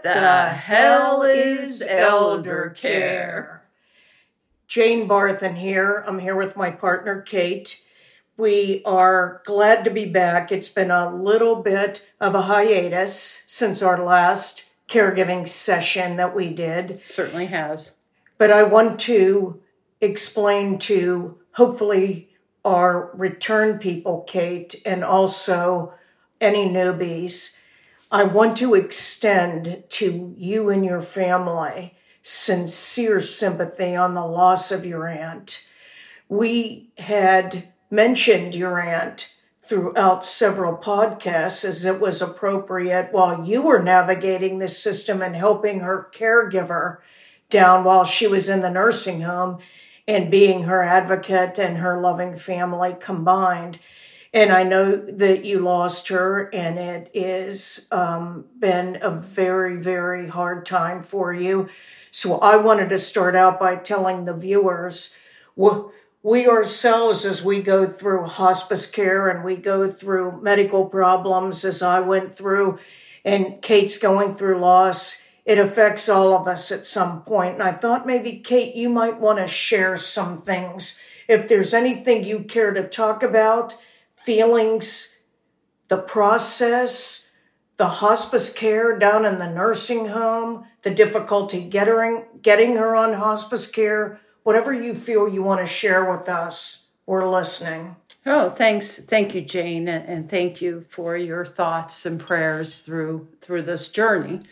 What the hell is elder care? Jane Barthen here. I'm here with my partner, Kate. We are glad to be back. It's been a little bit of a hiatus since our last caregiving session that we did. Certainly has. But I want to explain to, hopefully, our return people, Kate, and also any newbies. I want to extend to you and your family sincere sympathy on the loss of your aunt. We had mentioned your aunt throughout several podcasts as it was appropriate while you were navigating this system and helping her caregiver down while she was in the nursing home and being her advocate and her loving family combined. And I know that you lost her, and it is been a very, very hard time for you. So I wanted to start out by telling the viewers, we ourselves, as we go through hospice care and we go through medical problems, as I went through, and Kate's going through loss, it affects all of us at some point. And I thought maybe, Kate, you might want to share some things. If there's anything you care to talk about, feelings, the process, the hospice care down in the nursing home, the difficulty getting her on hospice care, whatever you feel you want to share with us, we're listening. Oh, thanks. Thank you, Jane. And thank you for your thoughts and prayers through this journey.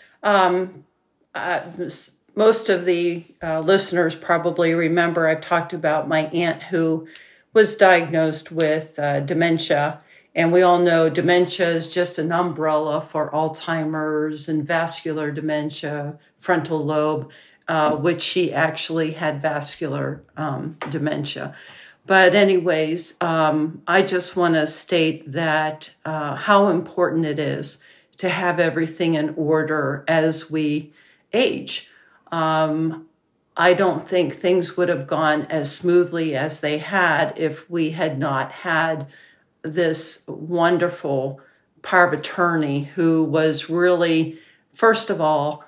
Most of the listeners probably remember I've talked about my aunt who was diagnosed with dementia. And we all know dementia is just an umbrella for Alzheimer's and vascular dementia, frontal lobe, which she actually had vascular dementia. But anyways, I just want to state that how important it is to have everything in order as we age. I don't think things would have gone as smoothly as they had if we had not had this wonderful power of attorney who was really, first of all,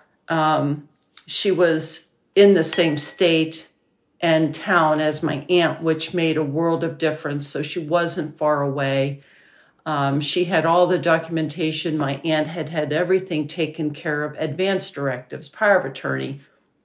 she was in the same state and town as my aunt, which made a world of difference. So she wasn't far away. She had all the documentation. My aunt had everything taken care of, advance directives, power of attorney,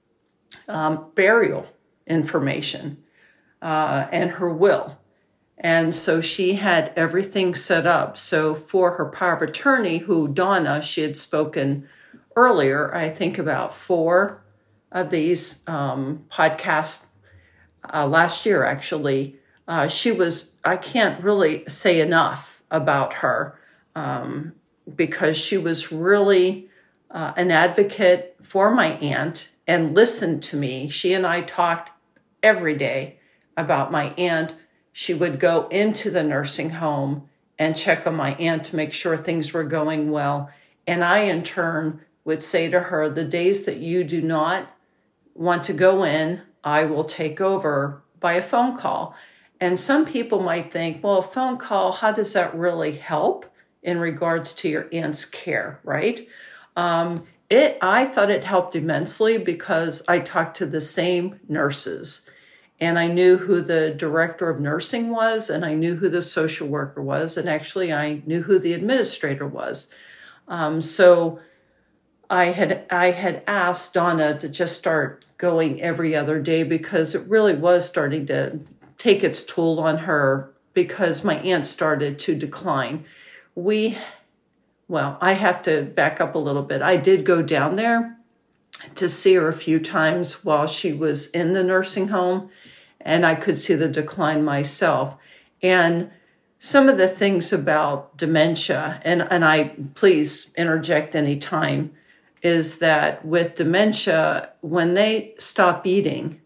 burial information, and her will. And so she had everything set up. So for her power of attorney, who Donna, she had spoken earlier, I think about 4 of these podcasts last year, actually. She was, I can't really say enough about her because she was really an advocate for my aunt and listened to me. She and I talked every day about my aunt. She would go into the nursing home and check on my aunt to make sure things were going well. And I, in turn, would say to her, the days that you do not want to go in, I will take over by a phone call. And some people might think, well, a phone call, how does that really help in regards to your aunt's care, right? I thought it helped immensely because I talked to the same nurses. And I knew who the director of nursing was, and I knew who the social worker was, and actually I knew who the administrator was. So I had asked Donna to just start going every other day because it really was starting to take its toll on her because my aunt started to decline. I have to back up a little bit. I did go down there to see her a few times while she was in the nursing home, and I could see the decline myself. And some of the things about dementia, and I please interject any time, is that with dementia, when they stop eating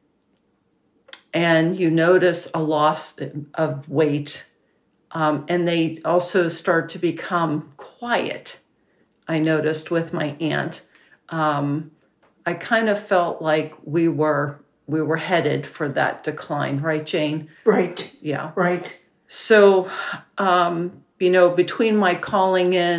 and you notice a loss of weight, and they also start to become quiet, I noticed with my aunt, I kind of felt like we were headed for that decline, right, Jane? Right. Yeah. Right. So, between my calling in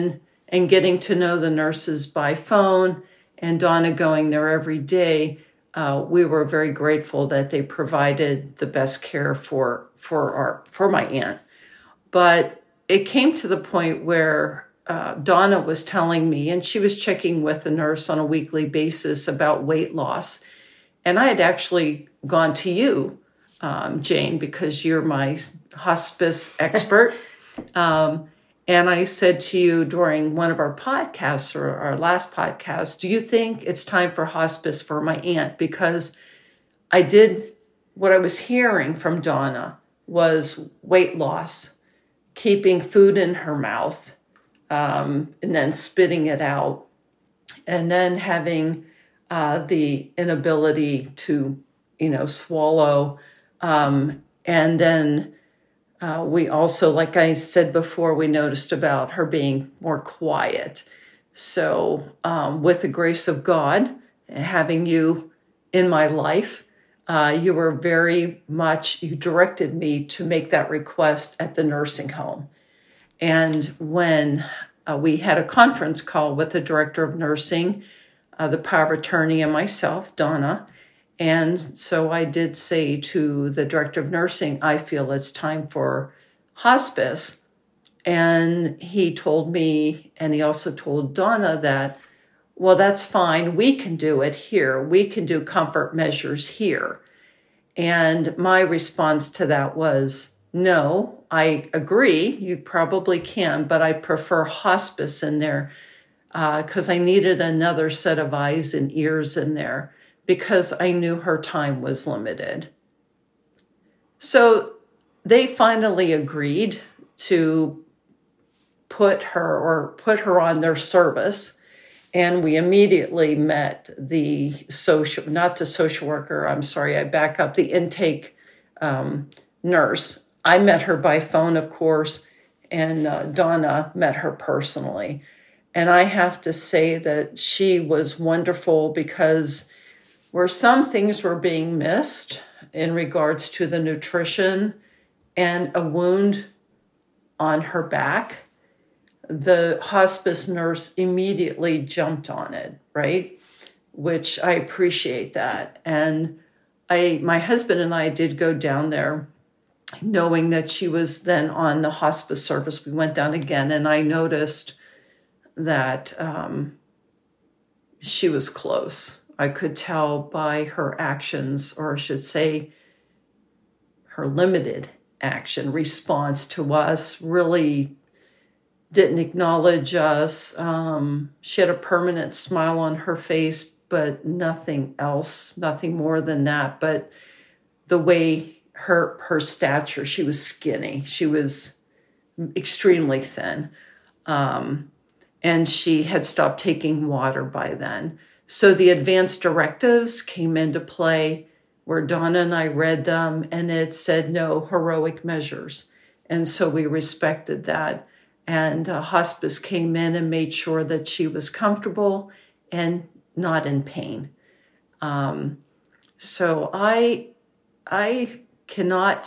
and getting to know the nurses by phone and Donna going there every day, we were very grateful that they provided the best care for my aunt. But it came to the point where Donna was telling me, and she was checking with the nurse on a weekly basis about weight loss. And I had actually gone to you, Jane, because you're my hospice expert. And I said to you during one of our podcasts, or our last podcast, do you think it's time for hospice for my aunt? Because what I was hearing from Donna was weight loss, keeping food in her mouth, and then spitting it out, and then having the inability to, swallow. And then we also, like I said before, we noticed about her being more quiet. So with the grace of God, having you in my life, you were you directed me to make that request at the nursing home. And when we had a conference call with the director of nursing, the power of attorney, and myself, Donna, and so I did say to the director of nursing, I feel it's time for hospice. And he told me, and he also told Donna that, well, that's fine. We can do it here. We can do comfort measures here. And my response to that was, no, I agree. You probably can, but I prefer hospice in there because I needed another set of eyes and ears in there, because I knew her time was limited. So they finally agreed to put her on their service. And we immediately met the intake nurse. I met her by phone, of course, and Donna met her personally. And I have to say that she was wonderful, because where some things were being missed in regards to the nutrition and a wound on her back, the hospice nurse immediately jumped on it, right? Which I appreciate that. And my husband and I did go down there knowing that she was then on the hospice service. We went down again, and I noticed that she was close. I could tell by her actions, or I should say her limited action response to us, really didn't acknowledge us. She had a permanent smile on her face, but nothing else, nothing more than that. But the way her stature, she was skinny. She was extremely thin. And she had stopped taking water by then. So the advanced directives came into play, where Donna and I read them, and it said no heroic measures. And so we respected that. And hospice came in and made sure that she was comfortable and not in pain. So I cannot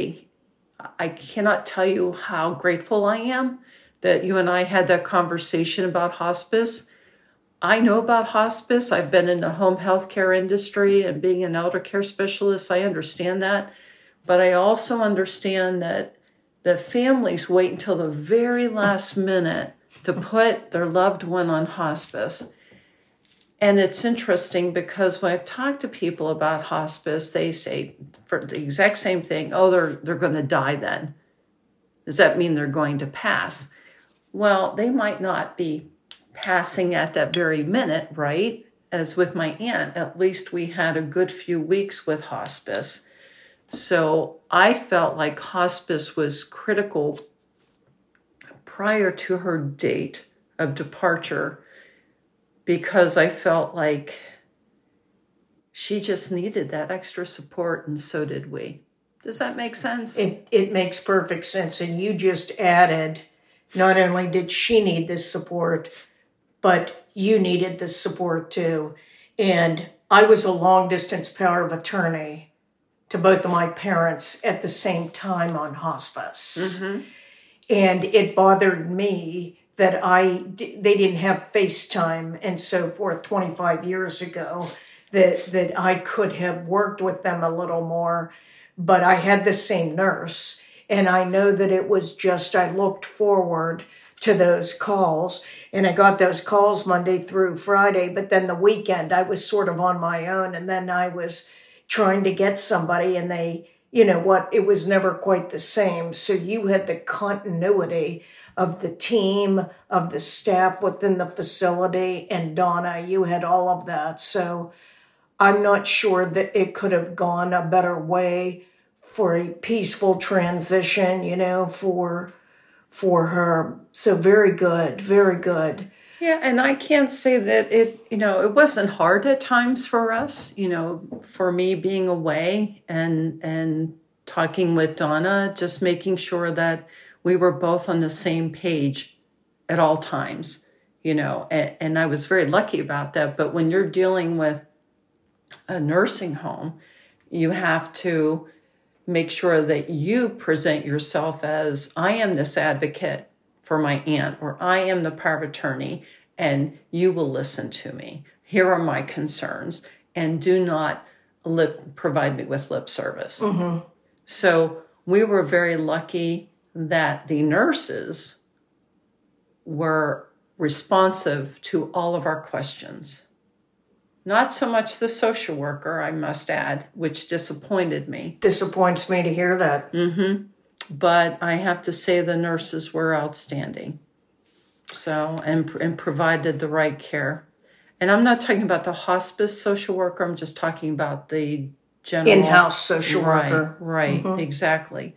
tell you how grateful I am that you and I had that conversation about hospice. I know about hospice. I've been in the home health care industry, and being an elder care specialist, I understand that. But I also understand that the families wait until the very last minute to put their loved one on hospice. And it's interesting, because when I've talked to people about hospice, they say for the exact same thing, oh, they're going to die then. Does that mean they're going to pass? Well, they might not be passing at that very minute, right? As with my aunt, at least we had a good few weeks with hospice. So I felt like hospice was critical prior to her date of departure, because I felt like she just needed that extra support, and so did we. Does that make sense? It makes perfect sense. And you just added, not only did she need this support, but you needed this support too. And I was a long-distance power of attorney to both of my parents at the same time on hospice. Mm-hmm. And it bothered me that they didn't have FaceTime and so forth 25 years ago, that I could have worked with them a little more, but I had the same nurse. And I know that it was just, I looked forward to those calls, and I got those calls Monday through Friday, but then the weekend I was sort of on my own, and then I was trying to get somebody, and it was never quite the same. So you had the continuity of the team, of the staff within the facility, and Donna, you had all of that. So I'm not sure that it could have gone a better way for a peaceful transition, for her. So very good, very good. Yeah, and I can't say that it wasn't hard at times for us, for me being away and talking with Donna, just making sure that we were both on the same page at all times, and I was very lucky about that. But when you're dealing with a nursing home, you have to make sure that you present yourself as, I am this advocate for my aunt, or I am the power of attorney, and you will listen to me. Here are my concerns, and do not provide me with lip service. Mm-hmm. So we were very lucky that the nurses were responsive to all of our questions. Not so much the social worker, I must add, which disappointed me. Disappoints me to hear that. Mm-hmm. But I have to say the nurses were outstanding. So, and provided the right care. And I'm not talking about the hospice social worker. I'm just talking about the general in-house social worker. Right, mm-hmm. Exactly.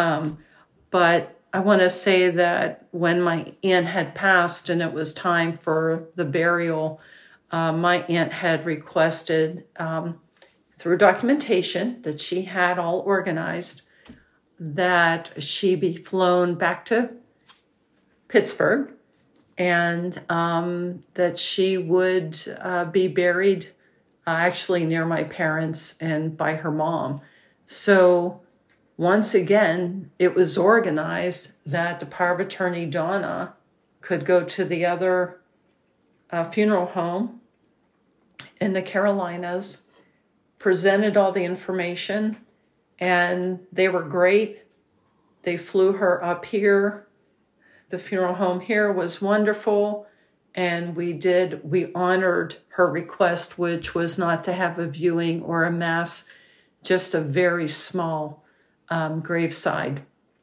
But I want to say that when my aunt had passed and it was time for the burial, my aunt had requested through documentation that she had all organized that she be flown back to Pittsburgh, and that she would be buried actually near my parents and by her mom. So once again, it was organized that the power of attorney, Donna, could go to the other funeral home in the Carolinas, presented all the information, and they were great. They flew her up here. The funeral home here was wonderful, and we honored her request, which was not to have a viewing or a mass, just a very small graveside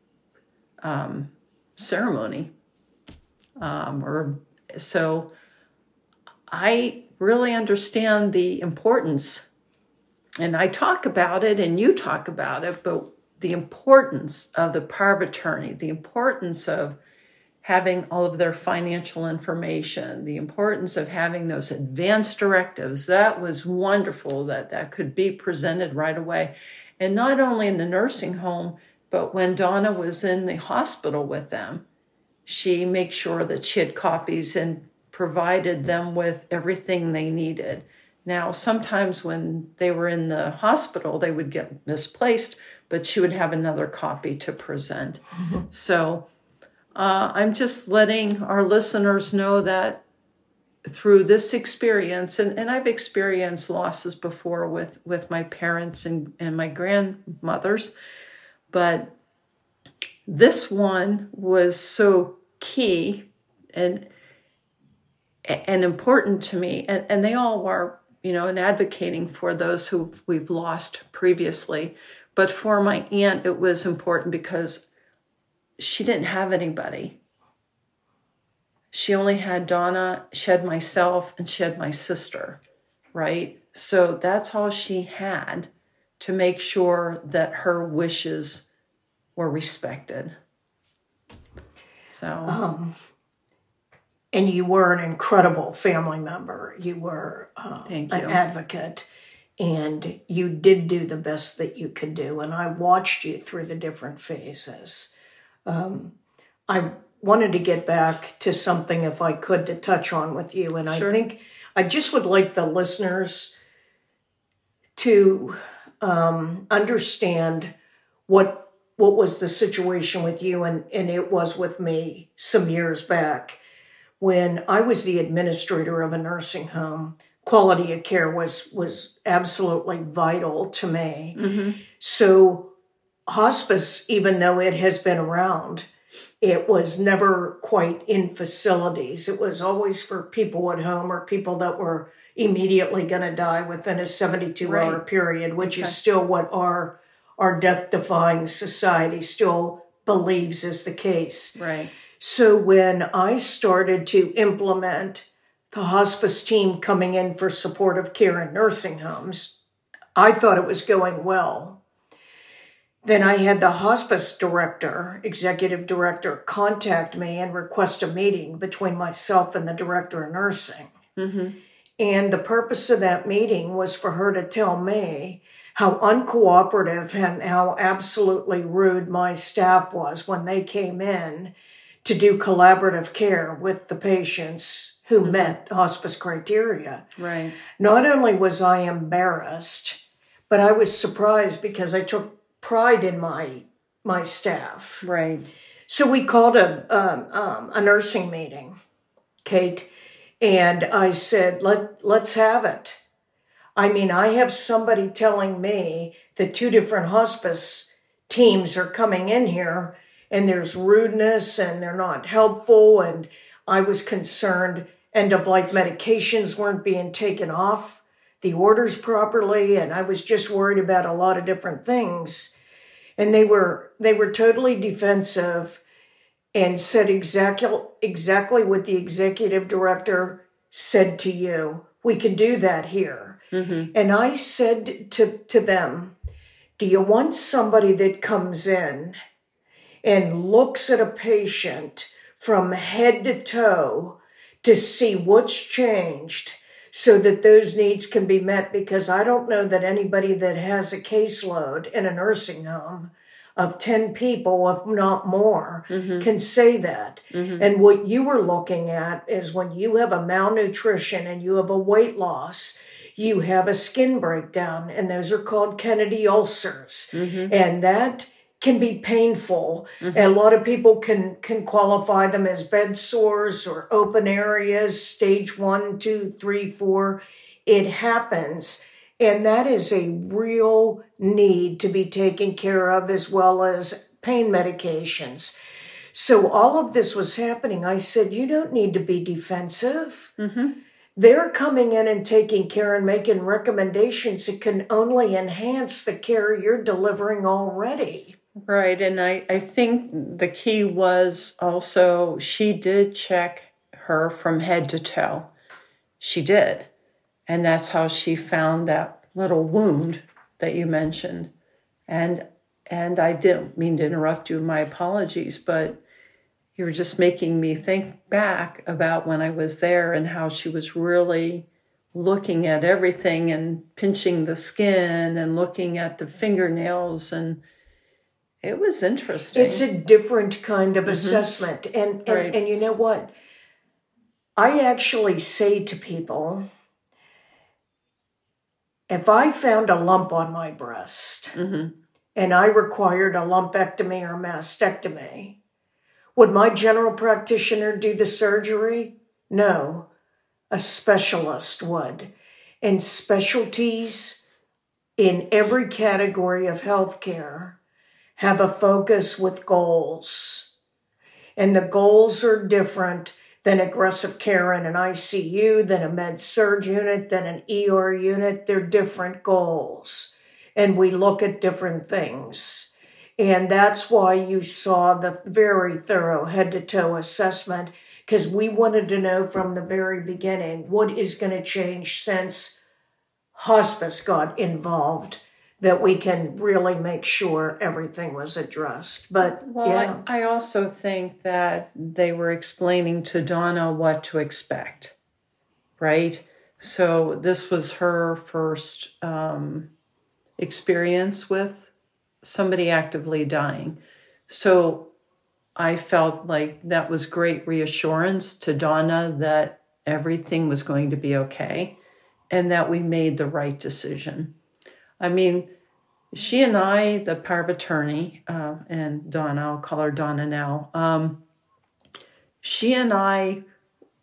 ceremony. So I really understand the importance, and I talk about it and you talk about it, but the importance of the power of attorney, the importance of having all of their financial information, the importance of having those advance directives, that was wonderful that could be presented right away. And not only in the nursing home, but when Donna was in the hospital with them, she made sure that she had copies and provided them with everything they needed. Now, sometimes when they were in the hospital, they would get misplaced, but she would have another copy to present. Mm-hmm. So I'm just letting our listeners know that through this experience, and I've experienced losses before with my parents and my grandmothers, but this one was so key and important to me, and they all were, in advocating for those who we've lost previously. But for my aunt, it was important because she didn't have anybody. She only had Donna, she had myself, and she had my sister, right? So that's all she had to make sure that her wishes were respected. So... And you were an incredible family member. You were an advocate, and you did do the best that you could do. And I watched you through the different phases. I wanted to get back to something, if I could, to touch on with you. And sure. I think I just would like the listeners to understand what was the situation with you, and it was with me some years back. when I was the administrator of a nursing home, quality of care was absolutely vital to me. Mm-hmm. So hospice, even though it has been around, it was never quite in facilities. It was always for people at home or people that were immediately going to die within a 72-hour period, which is still what our death-defying society still believes is the case. Right. So when I started to implement the hospice team coming in for supportive care in nursing homes, I thought it was going well. Then I had the hospice director, executive director, contact me and request a meeting between myself and the director of nursing. Mm-hmm. And the purpose of that meeting was for her to tell me how uncooperative and how absolutely rude my staff was when they came in to do collaborative care with the patients who met hospice criteria. Right. Not only was I embarrassed, but I was surprised because I took pride in my staff. Right. So we called a nursing meeting, Kate, and I said, let's have it. I mean, I have somebody telling me that 2 different hospice teams are coming in here and there's rudeness and they're not helpful. And I was concerned end-of-life medications weren't being taken off the orders properly. And I was just worried about a lot of different things. And they were totally defensive and said exactly what the executive director said to you. We can do that here. Mm-hmm. And I said to them, do you want somebody that comes in and looks at a patient from head to toe to see what's changed so that those needs can be met? Because I don't know that anybody that has a caseload in a nursing home of 10 people, if not more, can say that. Mm-hmm. And what you were looking at is when you have a malnutrition and you have a weight loss, you have a skin breakdown, and those are called Kennedy ulcers. Mm-hmm. And that can be painful. Mm-hmm. And a lot of people can qualify them as bed sores or open areas, stage 1, 2, 3, 4. It happens. And that is a real need to be taken care of, as well as pain medications. So all of this was happening. I said, you don't need to be defensive. Mm-hmm. They're coming in and taking care and making recommendations that can only enhance the care you're delivering already. Right. And I think the key was also she did check her from head to toe. She did. And that's how she found that little wound that you mentioned. And I didn't mean to interrupt you. My apologies, but you were just making me think back about when I was there and how she was really looking at everything and pinching the skin and looking at the fingernails. And it was interesting. It's a different kind of assessment. And you know what? I actually say to people, if I found a lump on my breast and I required a lumpectomy or mastectomy, would my general practitioner do the surgery? No, a specialist would. And specialties in every category of healthcare have a focus with goals. And the goals are different than aggressive care in an ICU, than a med-surg unit, than an ER unit. They're different goals. And we look at different things. And that's why you saw the very thorough head-to-toe assessment, because we wanted to know from the very beginning what is going to change since hospice got involved, that we can really make sure everything was addressed. But yeah. I also think that they were explaining to Donna what to expect, right? So this was her first experience with somebody actively dying. So I felt like that was great reassurance to Donna that everything was going to be okay and that we made the right decision. I mean, she and I, the power of attorney, and Donna, I'll call her Donna now, she and I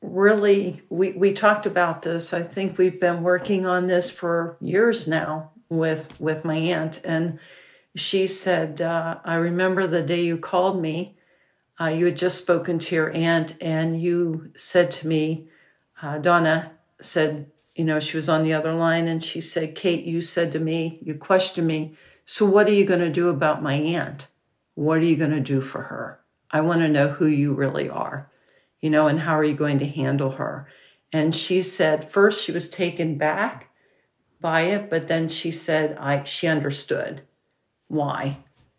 really, we talked about this. I think we've been working on this for years now with my aunt. And she said, I remember the day you called me. You had just spoken to your aunt, and you said to me, Donna said, she was on the other line, and she said, Kate, you said to me, you questioned me, so what are you going to do about my aunt? What are you going to do for her? I want to know who you really are, and how are you going to handle her? And she said, first she was taken back by it, but then she said she understood why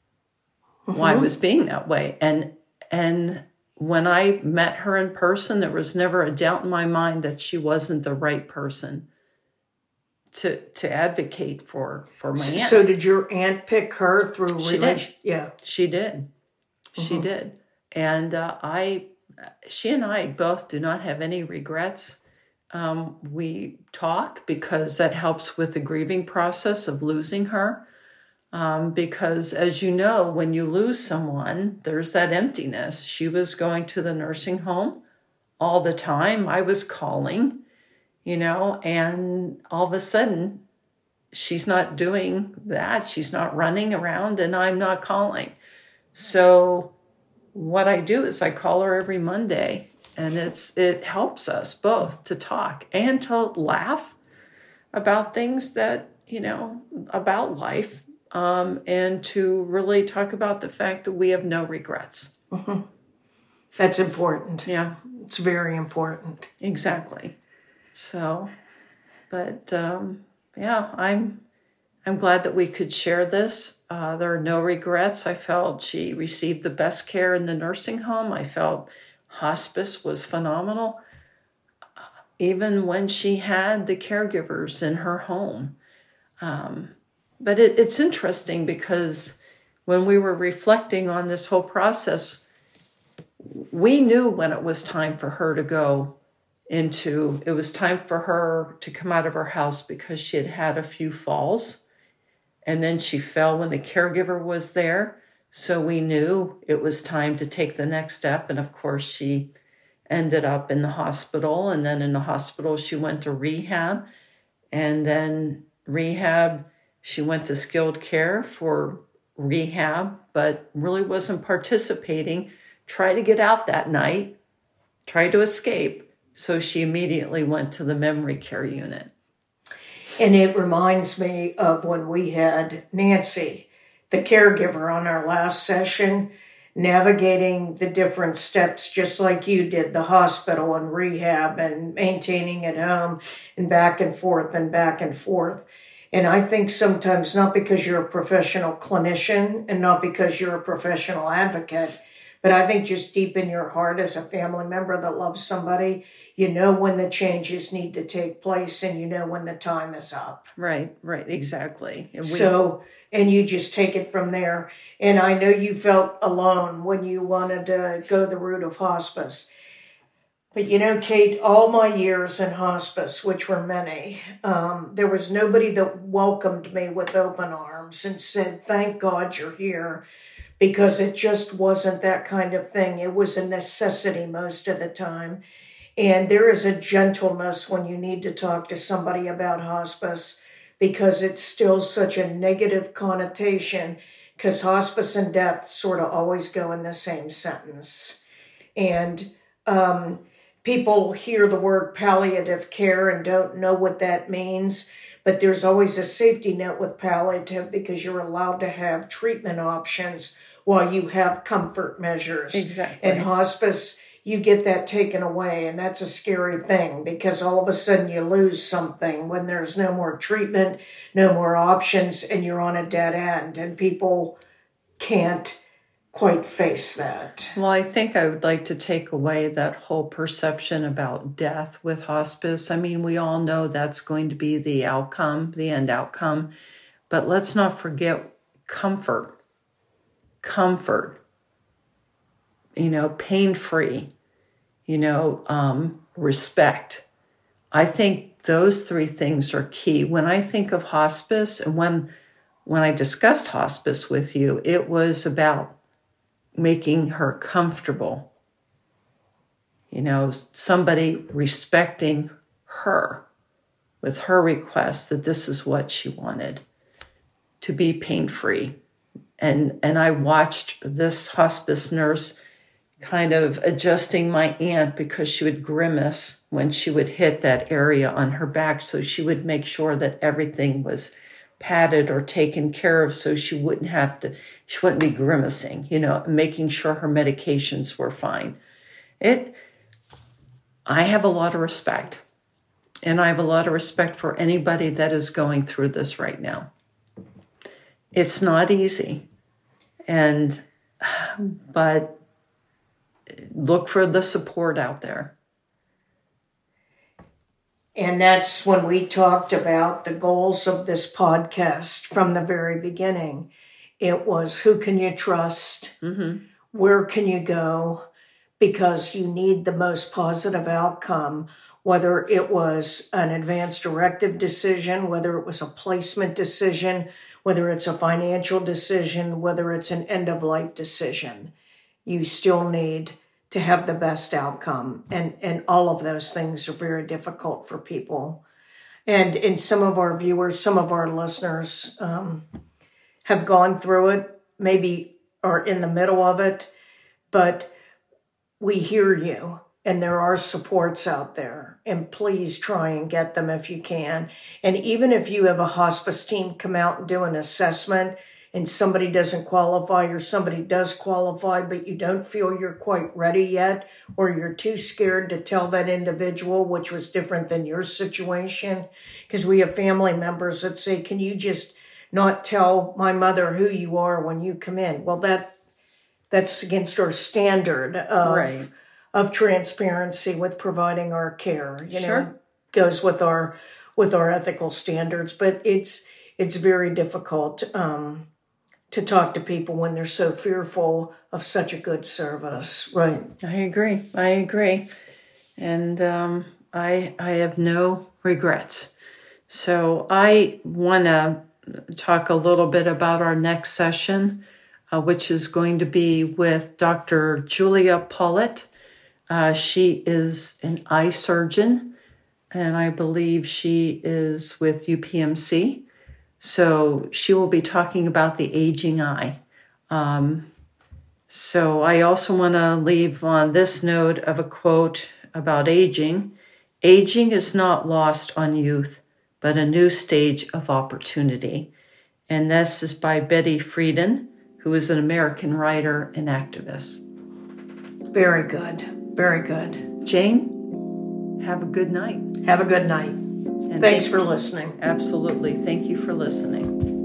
it was being that way. And when I met her in person, there was never a doubt in my mind that she wasn't the right person to advocate for my aunt. So did your aunt pick her through religion? Yeah. She did. She did. And she and I both do not have any regrets. We talk because that helps with the grieving process of losing her. Because as you know, when you lose someone, there's that emptiness. She was going to the nursing home all the time. I was calling, and all of a sudden she's not doing that. She's not running around and I'm not calling. So what I do is I call her every Monday, and it helps us both to talk and to laugh about things that, about life. And to really talk about the fact that we have no regrets. Mm-hmm. That's important. Yeah. It's very important. Exactly. So, but I'm glad that we could share this. There are no regrets. I felt she received the best care in the nursing home. I felt hospice was phenomenal. Even when she had the caregivers in her home. But it's interesting because when we were reflecting on this whole process, we knew when it was time for her to it was time for her to come out of her house because she had had a few falls. And then she fell when the caregiver was there. So we knew it was time to take the next step. And of course, she ended up in the hospital. And then in the hospital, she went to rehab. And then rehab, she went to skilled care for rehab, but really wasn't participating. Tried to get out that night, tried to escape. So she immediately went to the memory care unit. And it reminds me of when we had Nancy, the caregiver, on our last session, navigating the different steps just like you did, the hospital and rehab and maintaining at home and back and forth and back and forth. And I think sometimes not because you're a professional clinician and not because you're a professional advocate, but I think just deep in your heart as a family member that loves somebody, you know when the changes need to take place and you know when the time is up. Right, exactly. And you just take it from there. And I know you felt alone when you wanted to go the route of hospice. But Kate, all my years in hospice, which were many, there was nobody that welcomed me with open arms and said, thank God you're here, because it just wasn't that kind of thing. It was a necessity most of the time. And there is a gentleness when you need to talk to somebody about hospice, because it's still such a negative connotation, because hospice and death sort of always go in the same sentence. And people hear the word palliative care and don't know what that means, but there's always a safety net with palliative because you're allowed to have treatment options while you have comfort measures. Exactly. In hospice, you get that taken away, and that's a scary thing because all of a sudden you lose something when there's no more treatment, no more options, and you're on a dead end, and people can't quite face that. Well, I think I would like to take away that whole perception about death with hospice. I mean, we all know that's going to be the outcome, the end outcome, but let's not forget comfort, pain-free, respect. I think those three things are key. When I think of hospice, and when I discussed hospice with you, it was about making her comfortable, somebody respecting her with her request that this is what she wanted, to be pain-free. And I watched this hospice nurse kind of adjusting my aunt because she would grimace when she would hit that area on her back. So she would make sure that everything was patted or taken care of so she wouldn't be grimacing, making sure her medications were fine. I have a lot of respect. And I have a lot of respect for anybody that is going through this right now. It's not easy. But look for the support out there. And that's when we talked about the goals of this podcast from the very beginning. It was, who can you trust? Mm-hmm. Where can you go? Because you need the most positive outcome, whether it was an advance directive decision, whether it was a placement decision, whether it's a financial decision, whether it's an end-of-life decision. You still need to have the best outcome. And all of those things are very difficult for people. And some of our viewers, some of our listeners have gone through it, maybe are in the middle of it, but we hear you. And there are supports out there, and please try and get them if you can. And even if you have a hospice team come out and do an assessment and somebody doesn't qualify or somebody does qualify, but you don't feel you're quite ready yet, or you're too scared to tell that individual, which was different than your situation, because we have family members that say, can you just not tell my mother who you are when you come in? Well, that's against our standard of transparency with providing our care. Sure. Goes with our ethical standards, but it's very difficult to talk to people when they're so fearful of such a good service. Right. I agree. And I have no regrets. So I want to talk a little bit about our next session, which is going to be with Dr. Julia Paulett. She is an eye surgeon, and I believe she is with UPMC. So she will be talking about the aging eye. So I also want to leave on this note of a quote about aging. Aging is not lost on youth, but a new stage of opportunity. And this is by Betty Friedan, who is an American writer and activist. Very good. Very good. Jane, have a good night. Have a good night. And thanks for listening. Absolutely. Thank you for listening.